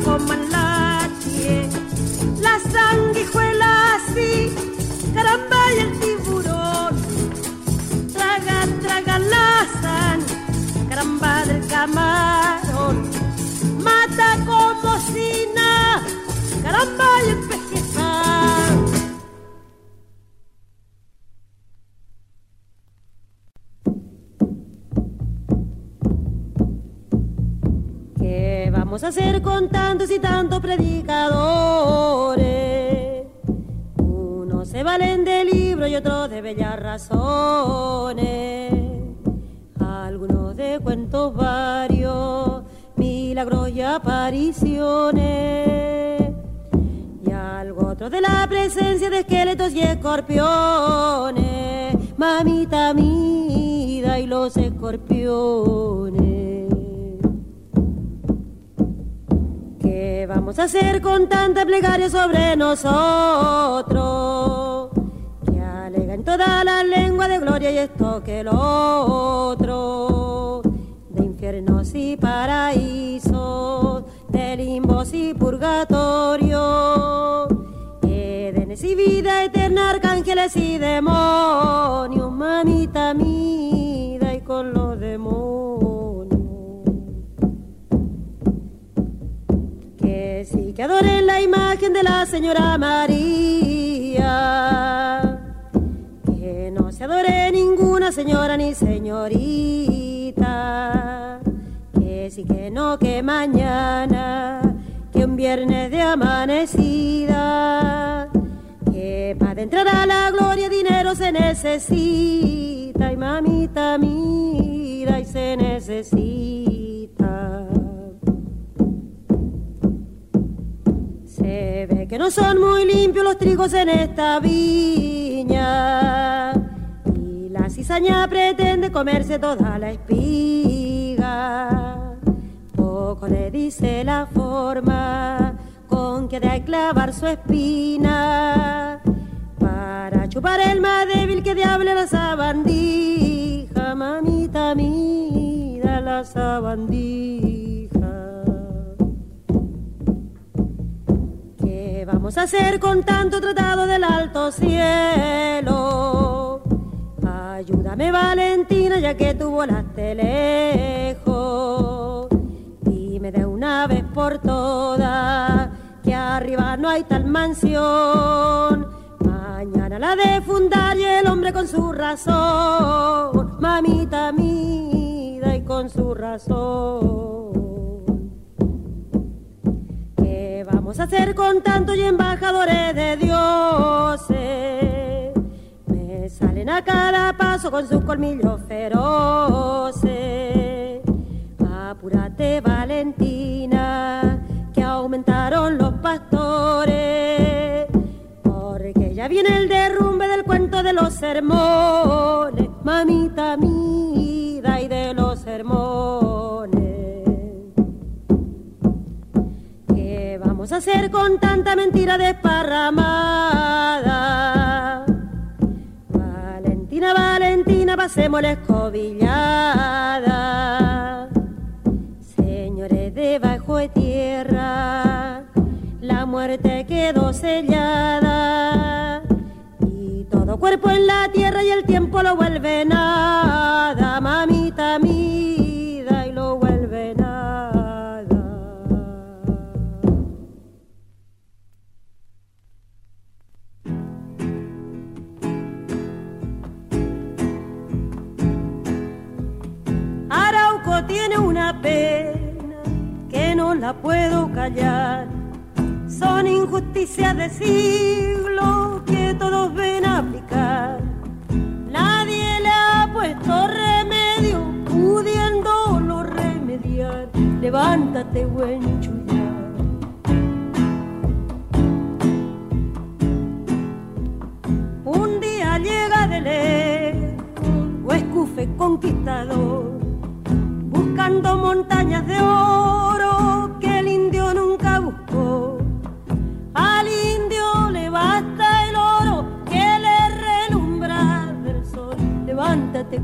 coman la chie, la sanguijuela sí, caramba y el tiburón. Traga, traga la sangre, caramba del camarón. Mata como si nada, caramba y el pejezán. ¿Qué vamos a hacer con tantos y tantos predicadores? Unos se valen de libro y otros de bellas razones. Algunos de cuentos varios, milagros y apariciones. Y algo otro de la presencia de esqueletos y escorpiones. Mamita mida y los escorpiones. ¿Qué vamos a hacer con tanta plegaria sobre nosotros? Que alega en toda la lengua de gloria y esto que lo otro. De infiernos y paraísos, de limbos y purgatorio, Edenes y vida eterna, arcángeles y demonios. Mamita mida y con los demonios. Que sí que adoren la imagen de la Señora María, que no se adore ninguna señora ni señorita, que sí que no, que mañana, que un viernes de amanecida, que para entrar a la gloria dinero se necesita, y mamita mira y se necesita. Se ve que no son muy limpios los trigos en esta viña, y la cizaña pretende comerse toda la espiga. Poco le dice la forma con que de clavar su espina, para chupar el más débil que diable la sabandija. Mamita mira la sabandija. ¿Qué vamos a hacer con tanto tratado del alto cielo? Ayúdame, Valentina, ya que tú volaste lejos. Dime de una vez por todas que arriba no hay tal mansión. Mañana la de fundar y el hombre con su razón. Mamita mida y con su razón. ¿Qué vamos a hacer con tantos y embajadores de dioses? Me salen a cada paso con sus colmillos feroces. Apúrate, Valentina, que aumentaron los pastores, porque ya viene el derrumbe del cuento de los sermones. Mamita mida y de los sermones. ¿Qué vamos a hacer con tanta mentira desparramada? Valentina, Valentina, pasemos la escobillada. Señores debajo de tierra, la muerte quedó sellada, y todo cuerpo en la tierra y el tiempo lo vuelve nada. Mamita mida y lo vuelve nada. Arauco tiene una pena que no la puedo callar. Son injusticias de siglo que todos ven aplicar. Nadie le ha puesto remedio, pudiéndolo remediar. Levántate, buen chullar. Un día llega de lejos Huescufe conquistador, buscando montañas de oro que el indio nunca buscó. Al indio le basta el oro que le relumbra del sol. Levántate,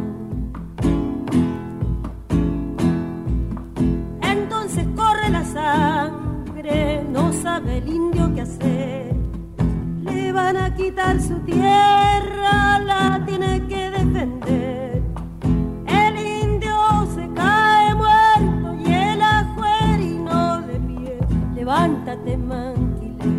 Cubrimón. Entonces corre la sal cuidar su tierra, la tiene que defender. El indio se cae muerto y el ajuerino de pie. Levántate, manquilé.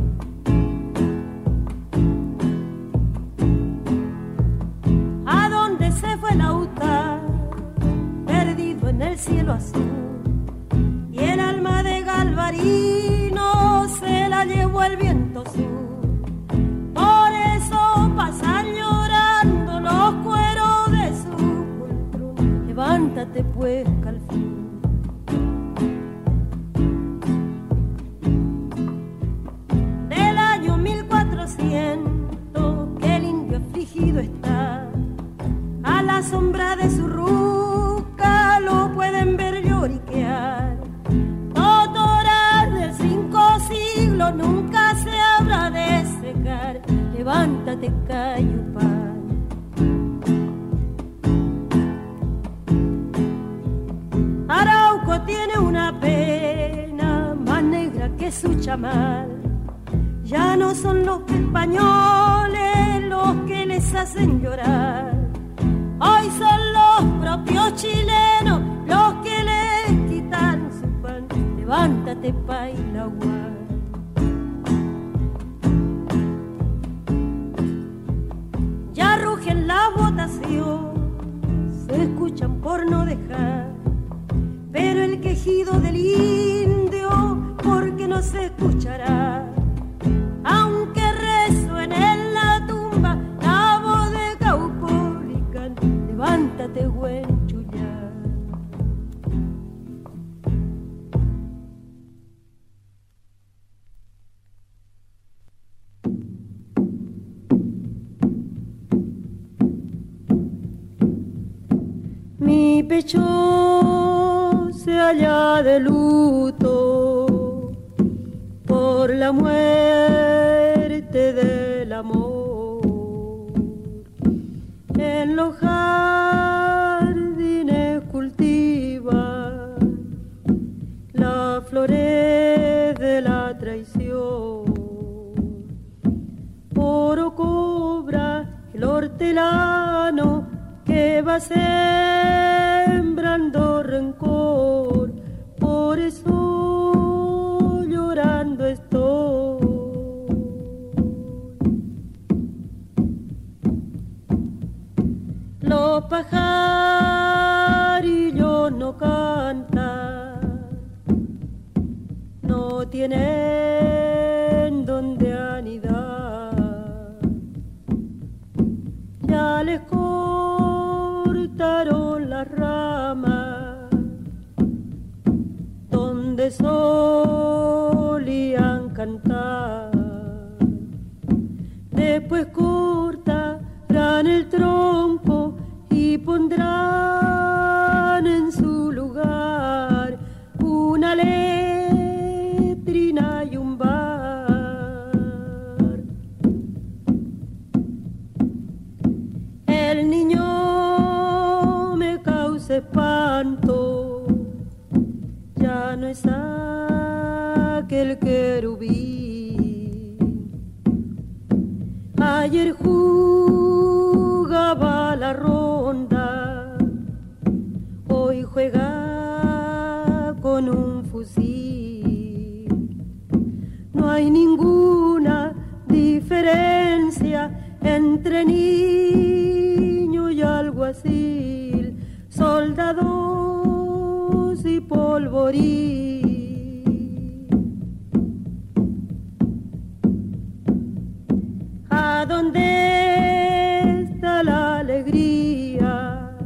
¿A dónde se fue el autar? Perdido en el cielo azul. Y el alma de Galvarino se la llevó el viento sur. Por eso pasan llorando los cueros de su poltrón. Levántate pues, Calfín. Del año 1400 que el indio afligido está, a la sombra de su ruca lo pueden ver lloriquear. Totoral del 5 siglos nunca se habrá de secar. Levántate, Cayupán. Arauco tiene una pena más negra que su chamal. Ya no son los españoles los que les hacen llorar. Hoy son los propios chilenos los que les quitan su pan. Levántate, Pailagua. Ya rugen la votación, se escuchan por no dejar, pero el quejido del indio, porque no se escuchará. Aunque resuene en la tumba la voz de Caupolicán. Levántate, buen Chuyá. Mi pecho se halla de luto por la muerte del amor. En los jardines cultiva las flores de la traición. Oro cobra el hortelano que va sembrando rencor. Por eso llorando estoy. Los pajarillos no cantan, no tienen donde anidar. Ya les cortaron las ramas donde solían cantar. Después cortarán el tronco y pondrán en su lugar una letrina y un bar. El niño me causa espanto, ya no es aquel querubín. Ayer jugaba la ronda, hoy juega con un fusil. No hay ninguna diferencia entre niño y alguacil, soldados y polvorín. ¿A dónde está la alegría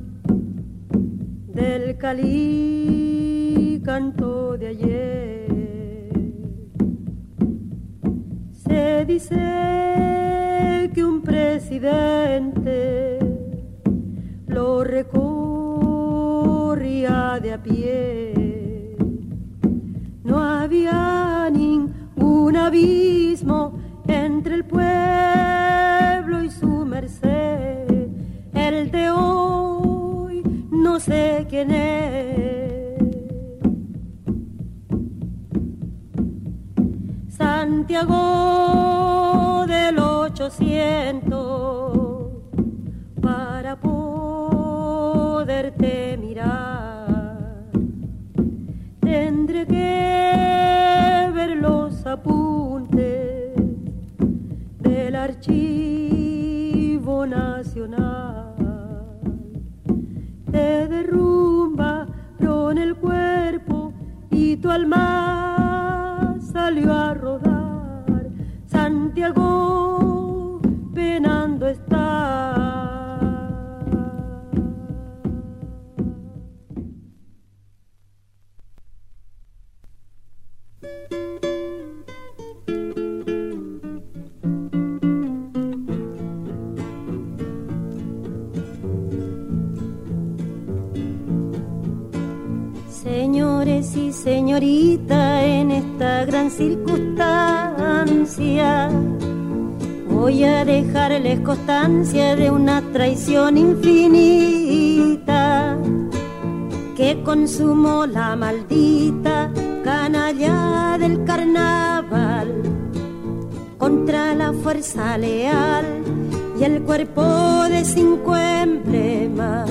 del Cali canto de ayer? Se dice que un presidente lo recorría de a pie. No había ningún abismo entre el pueblo y su merced. El de hoy no sé quién es. Santiago del 800 nacional. Te derrumbaron el cuerpo y tu alma salió a rodar. Santiago penando está. Señores y señorita, en esta gran circunstancia voy a dejarles constancia de una traición infinita que consumó la maldita canalla del carnaval contra la fuerza leal y el cuerpo de 5 emblemas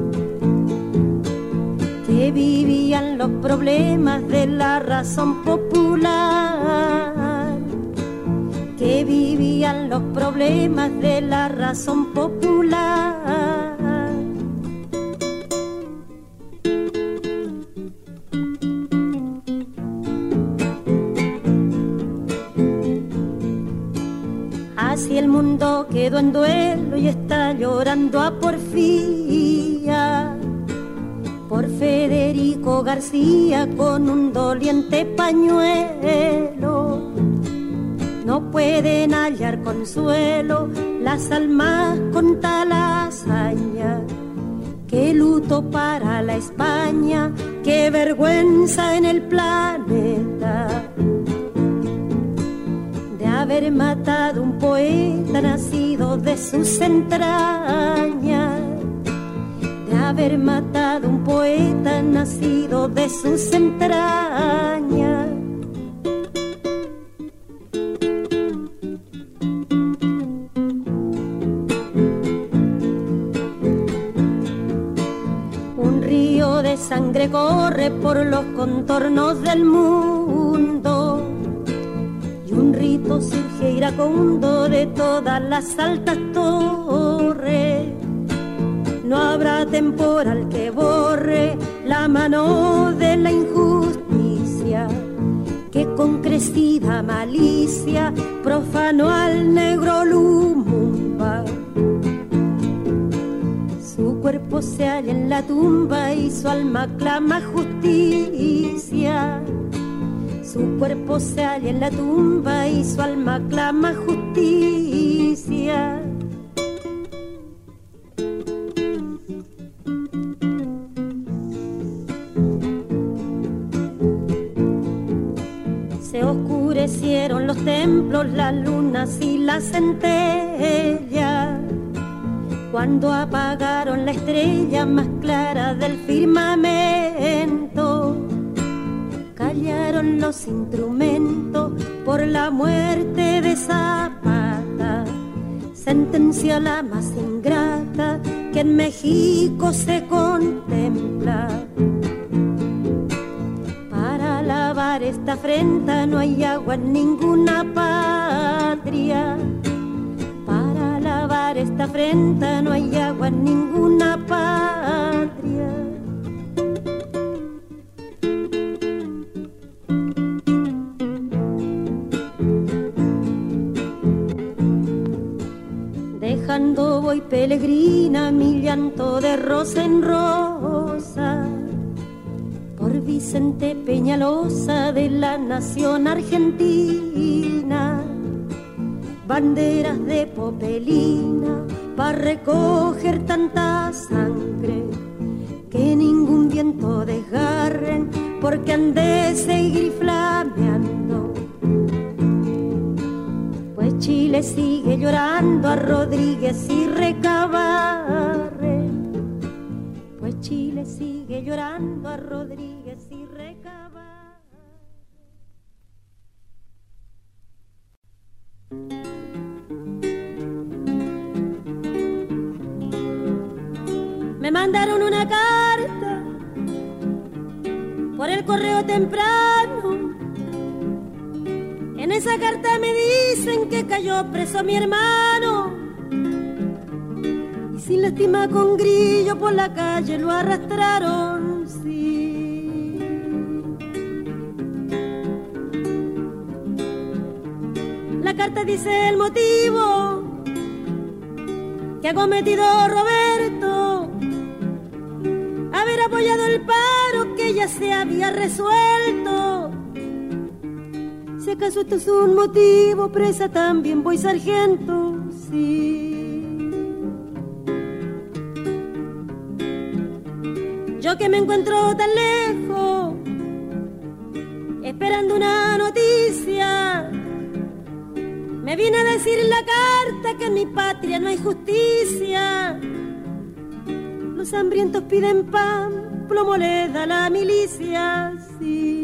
que vivían los problemas de la razón popular, que vivían los problemas de la razón popular. Así el mundo quedó en duelo y está llorando a Porfía por Federico García con un doliente pañuelo. No pueden hallar consuelo las almas con tal hazaña. Qué luto para la España, qué vergüenza en el planeta de haber matado un poeta nacido de sus entrañas. Haber matado un poeta nacido de sus entrañas. Un río de sangre corre por los contornos del mundo y un rito surge iracundo de todas las altas torres. No habrá temporal que borre la mano de la injusticia que con crecida malicia profanó al negro Lumumba. Su cuerpo se halla en la tumba y su alma clama justicia. Su cuerpo se halla en la tumba y su alma clama justicia. Se oscurecieron los templos, las lunas y las centellas cuando apagaron la estrella más clara del firmamento. Callaron los instrumentos por la muerte de Zapata, sentencia la más ingrata que en México se contempla. Para lavar esta afrenta no hay agua en ninguna patria. Para lavar esta afrenta no hay agua en ninguna patria. Dejando voy peregrina mi llanto de rosa en rosa por Vicente Peñalosa de la nación argentina. Banderas de popelina para recoger tanta sangre que ningún viento desgarren porque han de seguir flameando. Pues Chile sigue llorando a Rodríguez y Recabarren. Pues Chile sigue llorando a Rodríguez y Recabarren. Me mandaron una carta por el correo temprano. En esa carta me dicen que cayó preso mi hermano. sin lástima con grillo por la calle lo arrastraron, sí. La carta dice el motivo que ha cometido Roberto, haber apoyado el paro que ya se había resuelto. Si acaso esto es un motivo, presa también voy, sargento, sí. Yo que me encuentro tan lejos, esperando una noticia, me viene a decir en la carta que en mi patria no hay justicia. Los hambrientos piden pan, plomo le da la milicia, sí.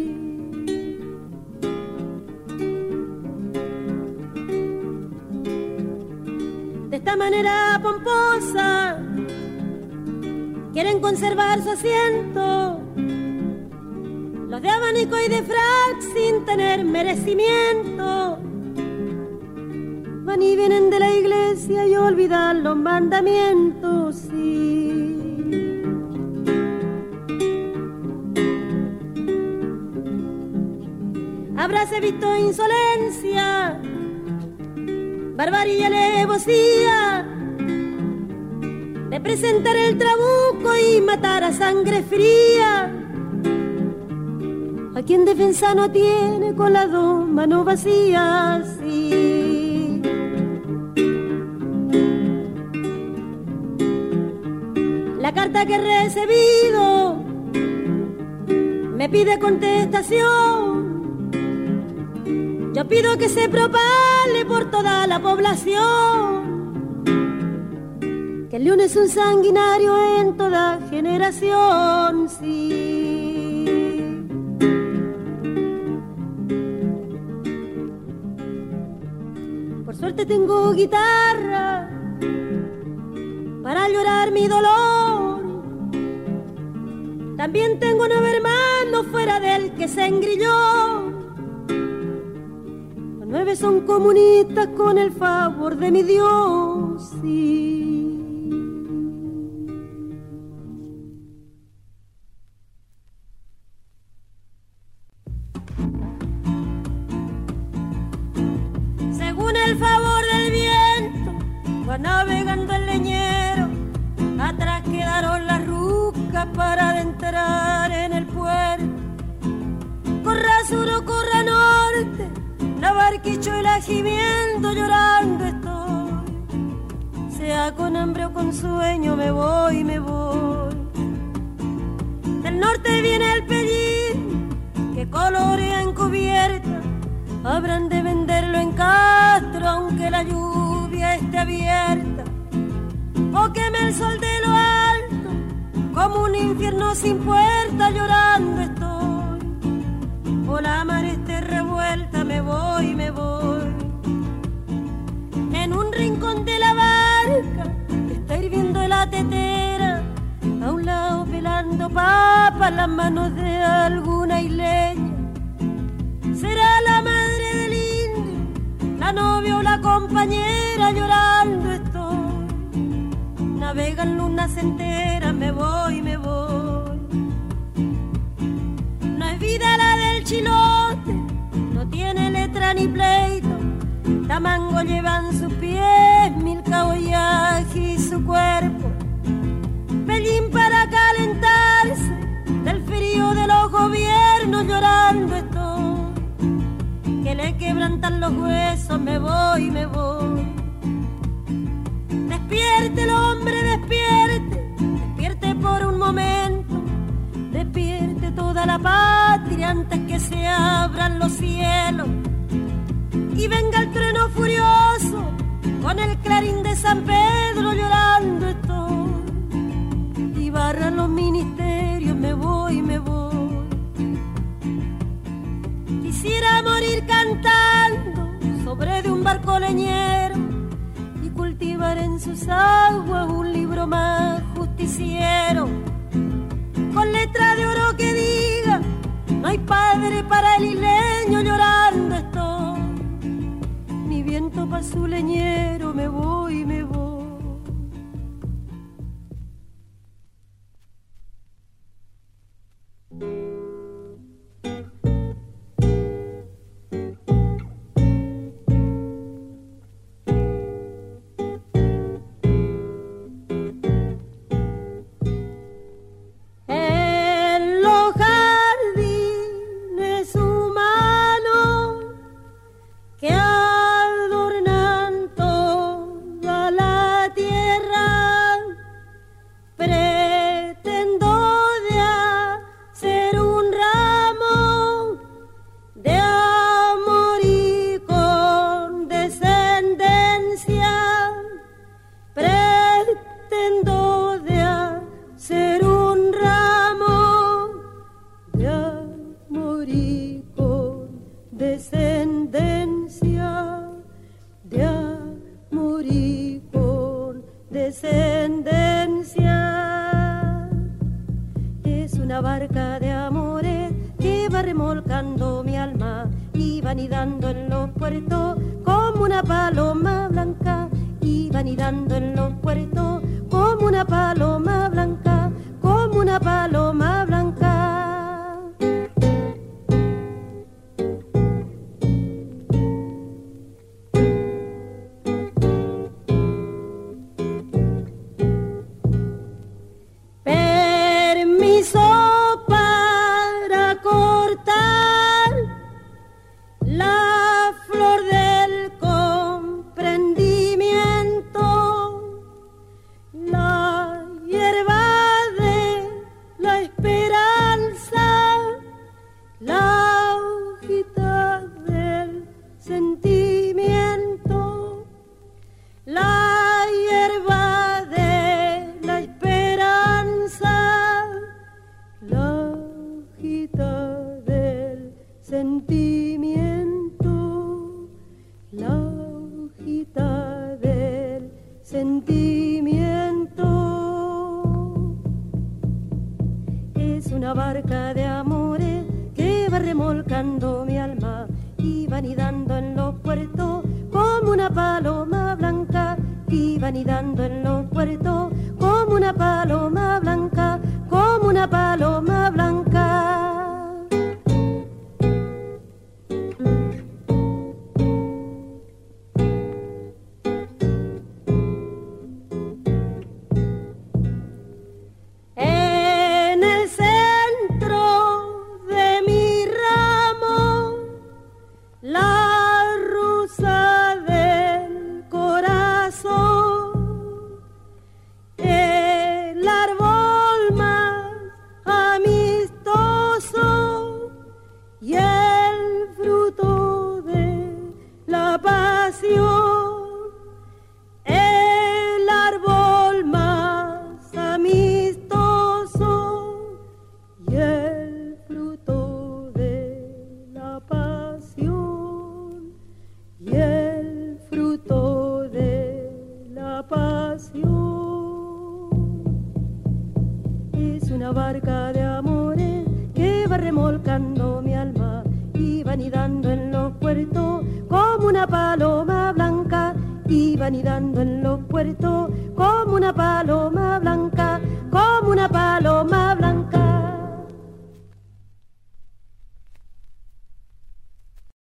De esta manera pomposa quieren conservar su asiento los de abanico y de frac sin tener merecimiento. Van y vienen de la iglesia y olvidan los mandamientos, sí. Habráse visto insolencia, barbarie y alevosía de presentar el trabuco y matar a sangre fría a quien defensa no tiene con las dos manos vacías, sí. La carta que he recibido me pide contestación. Yo pido que se propale por toda la población que el león es un sanguinario en toda generación, sí. Por suerte tengo guitarra para llorar mi dolor. También tengo 9 hermanos fuera del que se engrilló. 9 son comunistas con el favor de mi Dios, sí. Según el favor del viento va navegando el leñero, atrás quedaron las rucas para adentrar en el puerto. Corra sur o corra norte, la barquicho y la gimiendo, llorando estoy. Sea con hambre o con sueño, me voy, me voy. Del norte viene el pellín que colorea encubierta. Habrán de venderlo en Castro aunque la lluvia esté abierta. O queme el sol de lo alto como un infierno sin puerta, llorando estoy. O la mar esté revuelta, me voy, me voy. En un rincón de la barca está hirviendo la tetera, a un lado pelando papas las manos de alguna isleña. Será la madre del indio, la novia o la compañera, llorando estoy. Navegan lunas enteras, me voy, me voy. No es vida la del chilote, no tiene letra ni pleito. Tamango llevan sus pies, mil cabollajes y su cuerpo. Pellín para calentarse del frío de los gobiernos, llorando estoy. Que le quebrantan los huesos, me voy, me voy. Despierte el hombre, despierte, despierte por un momento. Despierte toda la patria antes que se abran los cielos y venga el trueno furioso con el clarín de San Pedro, llorando estoy. Y barran los ministerios, me voy, me voy. Quisiera morir cantando sobre de un barco leñero y cultivar en sus aguas un libro más justiciero, con letra de oro que diga: no hay padre para el isleño, llorando estoy. Mi viento pa' su leñero, me voy, me voy. independencia. Es una barca de amores que va remolcando mi alma y va nidando en los puertos como una paloma blanca, y va nidando en los puertos como una paloma blanca, como una paloma blanca. Anidando en los puertos como una paloma blanca.